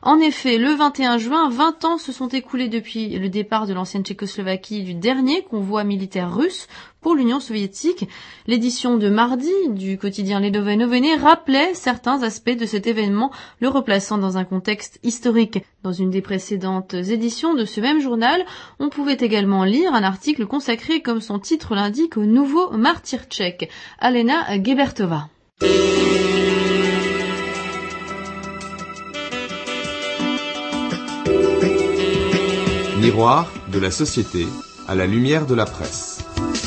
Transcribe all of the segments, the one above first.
En effet, le 21 juin, 20 ans se sont écoulés depuis le départ de l'ancienne Tchécoslovaquie du dernier convoi militaire russe pour l'Union soviétique. L'édition de mardi du quotidien Lidové noviny rappelait certains aspects de cet événement, le replaçant dans un contexte historique. Dans une des précédentes éditions de ce même journal, on pouvait également lire un article consacré, comme son titre l'indique, au nouveau martyr tchèque, Alena Gebertová. Miroir de la société à la lumière de la presse.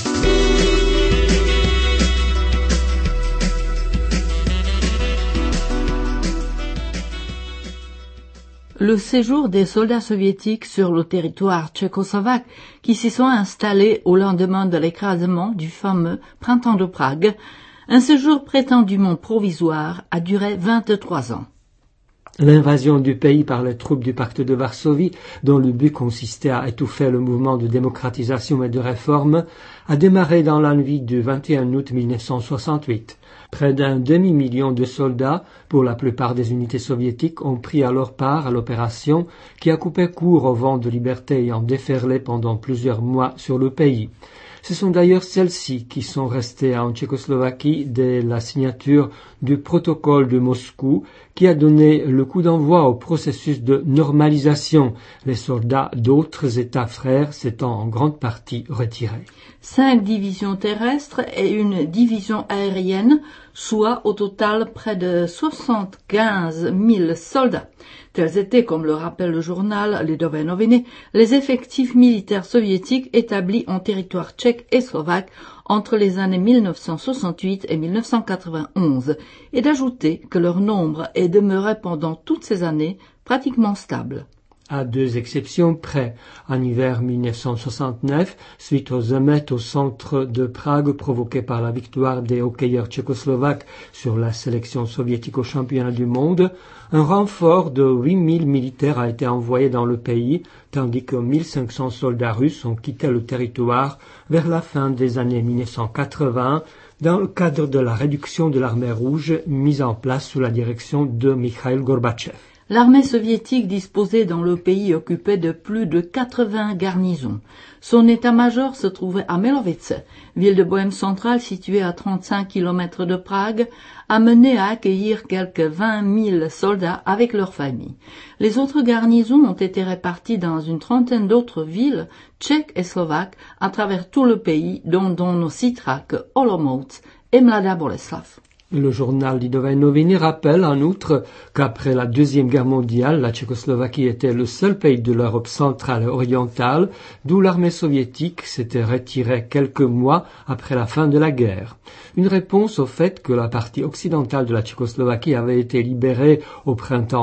Le séjour des soldats soviétiques sur le territoire tchécoslovaque qui s'y sont installés au lendemain de l'écrasement du fameux printemps de Prague, un séjour prétendument provisoire, a duré 23 ans. L'invasion du pays par les troupes du pacte de Varsovie, dont le but consistait à étouffer le mouvement de démocratisation et de réforme, a démarré dans la nuit du 21 août 1968. Près d'un demi-million de soldats, pour la plupart des unités soviétiques, ont pris alors part à l'opération qui a coupé court au vent de liberté ayant déferlé pendant plusieurs mois sur le pays. Ce sont d'ailleurs celles-ci qui sont restées en Tchécoslovaquie dès la signature du protocole de Moscou qui a donné le coup d'envoi au processus de normalisation, les soldats d'autres États frères s'étant en grande partie retirés. 5 divisions terrestres et une division aérienne, soit au total près de 75 000 soldats. Tels étaient, comme le rappelle le journal Lidové noviny, les effectifs militaires soviétiques établis en territoire tchèque et slovaque entre les années 1968 et 1991, et d'ajouter que leur nombre est demeuré pendant toutes ces années pratiquement stable. À 2 exceptions près. En hiver 1969, suite aux émeutes au centre de Prague provoquées par la victoire des hockeyeurs tchécoslovaques sur la sélection soviétique au championnat du monde, un renfort de 8000 militaires a été envoyé dans le pays, tandis que 1500 soldats russes ont quitté le territoire vers la fin des années 1980 dans le cadre de la réduction de l'armée rouge mise en place sous la direction de Mikhail Gorbatchev. L'armée soviétique disposait dans le pays occupé de plus de 80 garnisons. Son état-major se trouvait à Milovice, ville de Bohême centrale située à 35 km de Prague, amenée à accueillir quelques 20 000 soldats avec leurs familles. Les autres garnisons ont été réparties dans une trentaine d'autres villes, tchèques et slovaques, à travers tout le pays, dont on ne citera que Olomouc et Mladá Boleslav. Le journal Lidové noviny rappelle en outre qu'après la Deuxième Guerre mondiale, la Tchécoslovaquie était le seul pays de l'Europe centrale et orientale d'où l'armée soviétique s'était retirée quelques mois après la fin de la guerre. Une réponse au fait que la partie occidentale de la Tchécoslovaquie avait été libérée au printemps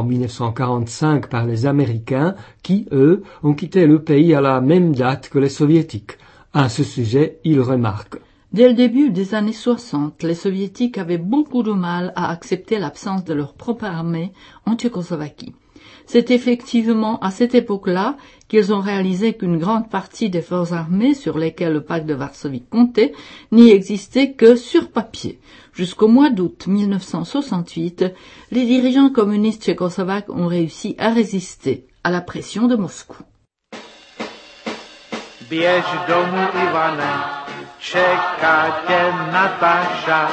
1945 par les Américains qui, eux, ont quitté le pays à la même date que les Soviétiques. À ce sujet, il remarque: Dès le début des années 60, les soviétiques avaient beaucoup de mal à accepter l'absence de leur propre armée en Tchécoslovaquie. C'est effectivement à cette époque-là qu'ils ont réalisé qu'une grande partie des forces armées sur lesquelles le pacte de Varsovie comptait n'y existait que sur papier. Jusqu'au mois d'août 1968, les dirigeants communistes tchécoslovaques ont réussi à résister à la pression de Moscou. Běž domů, Ivane, čeká tě Nataša.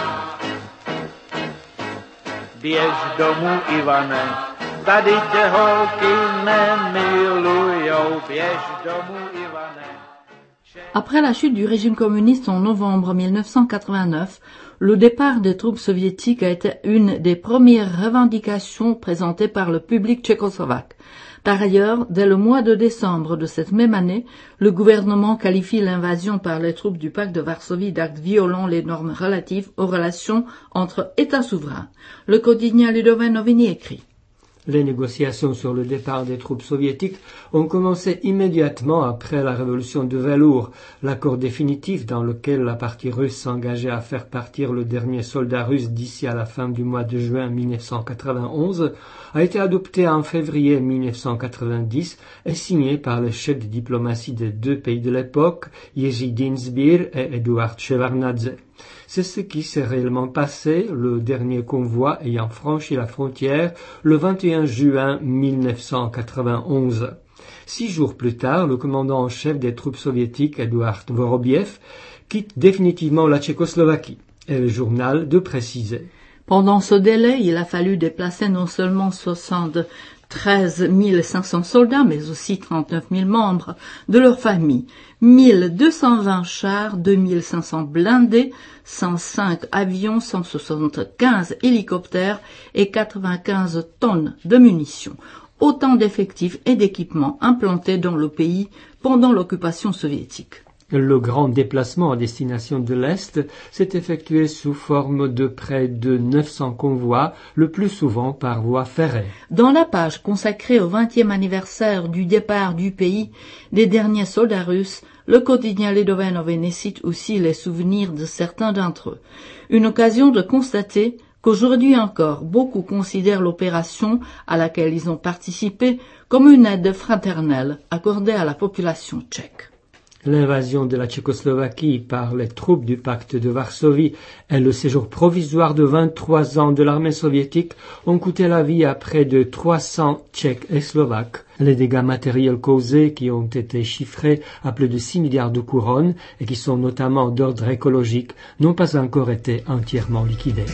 Běž domů, Ivane, tady tě holky nemilujou. Běž domů, Ivane. Après la chute du régime communiste en novembre 1989, le départ des troupes soviétiques a été une des premières revendications présentées par le public tchécoslovaque. Par ailleurs, dès le mois de décembre de cette même année, le gouvernement qualifie l'invasion par les troupes du pacte de Varsovie d'acte violant les normes relatives aux relations entre États souverains. Le quotidien Lidové noviny écrit: Les négociations sur le départ des troupes soviétiques ont commencé immédiatement après la révolution de velours. L'accord définitif dans lequel la partie russe s'engageait à faire partir le dernier soldat russe d'ici à la fin du mois de juin 1991 a été adopté en février 1990 et signé par les chefs de diplomatie des deux pays de l'époque, Jiří Dienstbier et Eduard Shevardnadze. C'est ce qui s'est réellement passé, le dernier convoi ayant franchi la frontière le 21 juin 1991. 6 jours plus tard, le commandant en chef des troupes soviétiques, Eduard Vorobiev, quitte définitivement la Tchécoslovaquie. Et le journal de préciser. Pendant ce délai, il a fallu déplacer non seulement 73 500 soldats, mais aussi 39 000 membres de leur famille, 1220 chars, 2500 blindés, 105 avions, 175 hélicoptères et 95 tonnes de munitions. Autant d'effectifs et d'équipements implantés dans le pays pendant l'occupation soviétique. Le grand déplacement à destination de l'Est s'est effectué sous forme de près de 900 convois, le plus souvent par voie ferrée. Dans la page consacrée au 20e anniversaire du départ du pays des derniers soldats russes, le quotidien Ledové noviny cite aussi les souvenirs de certains d'entre eux. Une occasion de constater qu'aujourd'hui encore, beaucoup considèrent l'opération à laquelle ils ont participé comme une aide fraternelle accordée à la population tchèque. L'invasion de la Tchécoslovaquie par les troupes du pacte de Varsovie et le séjour provisoire de 23 ans de l'armée soviétique ont coûté la vie à près de 300 Tchèques et Slovaques. Les dégâts matériels causés, qui ont été chiffrés à plus de 6 milliards de couronnes et qui sont notamment d'ordre écologique, n'ont pas encore été entièrement liquidés.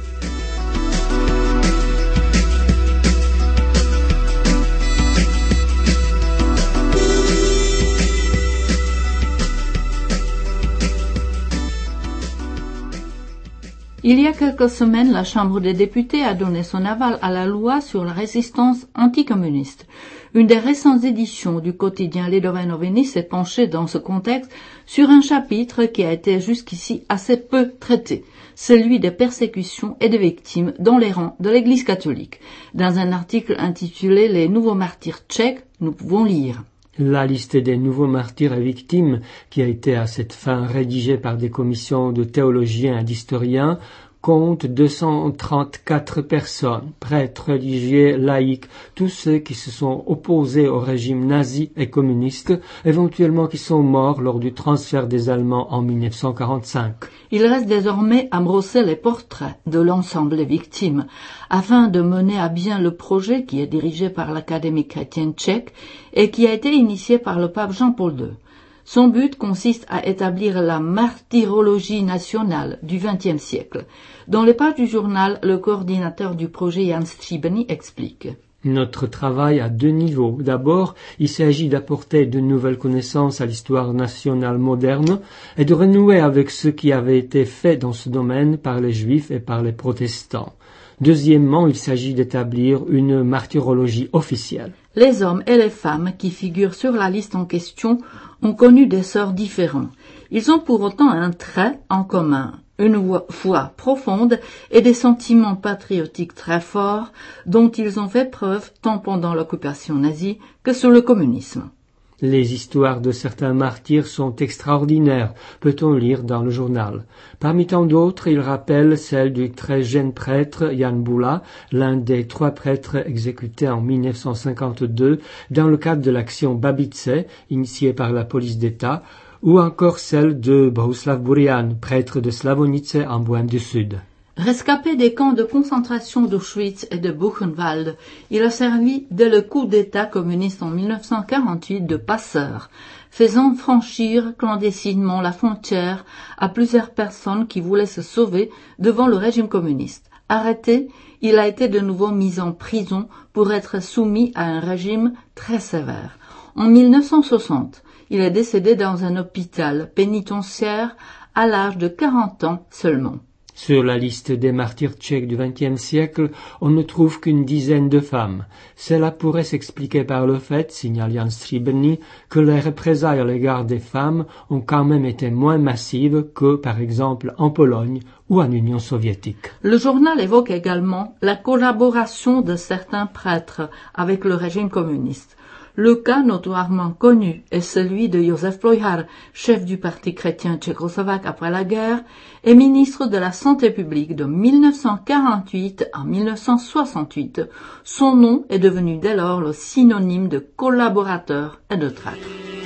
Il y a quelques semaines, la Chambre des députés a donné son aval à la loi sur la résistance anticommuniste. Une des récentes éditions du quotidien Ledové noviny s'est penchée dans ce contexte sur un chapitre qui a été jusqu'ici assez peu traité, celui des persécutions et des victimes dans les rangs de l'Église catholique. Dans un article intitulé « Les nouveaux martyrs tchèques », nous pouvons lire. La liste des nouveaux martyrs et victimes, qui a été à cette fin rédigée par des commissions de théologiens et d'historiens, compte 234 personnes, prêtres, religieux, laïcs, tous ceux qui se sont opposés au régime nazi et communiste, éventuellement qui sont morts lors du transfert des Allemands en 1945. Il reste désormais à brosser les portraits de l'ensemble des victimes, afin de mener à bien le projet qui est dirigé par l'Académie chrétienne tchèque et qui a été initié par le pape Jean-Paul II. Son but consiste à établir la martyrologie nationale du XXe siècle. Dans les pages du journal, le coordinateur du projet Jan Stříbrný explique. Notre travail a 2 niveaux. D'abord, il s'agit d'apporter de nouvelles connaissances à l'histoire nationale moderne et de renouer avec ce qui avait été fait dans ce domaine par les Juifs et par les protestants. Deuxièmement, il s'agit d'établir une martyrologie officielle. Les hommes et les femmes qui figurent sur la liste en question ont connu des sorts différents. Ils ont pour autant un trait en commun, une foi profonde et des sentiments patriotiques très forts dont ils ont fait preuve tant pendant l'occupation nazie que sous le communisme. Les histoires de certains martyrs sont extraordinaires, peut-on lire dans le journal. Parmi tant d'autres, il rappelle celle du très jeune prêtre Jan Bula, l'un des 3 prêtres exécutés en 1952 dans le cadre de l'action Babice, initiée par la police d'État, ou encore celle de Bohuslav Burian, prêtre de Slavonice en Bohême du Sud. Rescapé des camps de concentration d'Auschwitz et de Buchenwald, il a servi dès le coup d'État communiste en 1948 de passeur, faisant franchir clandestinement la frontière à plusieurs personnes qui voulaient se sauver devant le régime communiste. Arrêté, il a été de nouveau mis en prison pour être soumis à un régime très sévère. En 1960, il est décédé dans un hôpital pénitentiaire à l'âge de 40 ans seulement. Sur la liste des martyrs tchèques du XXe siècle, on ne trouve qu'une dizaine de femmes. Cela pourrait s'expliquer par le fait, signale Jan Stříbrný, que les représailles à l'égard des femmes ont quand même été moins massives que, par exemple, en Pologne ou en Union soviétique. Le journal évoque également la collaboration de certains prêtres avec le régime communiste. Le cas notoirement connu est celui de Josef Plojar, chef du parti chrétien tchécoslovaque après la guerre et ministre de la Santé publique de 1948 à 1968. Son nom est devenu dès lors le synonyme de collaborateur et de traître.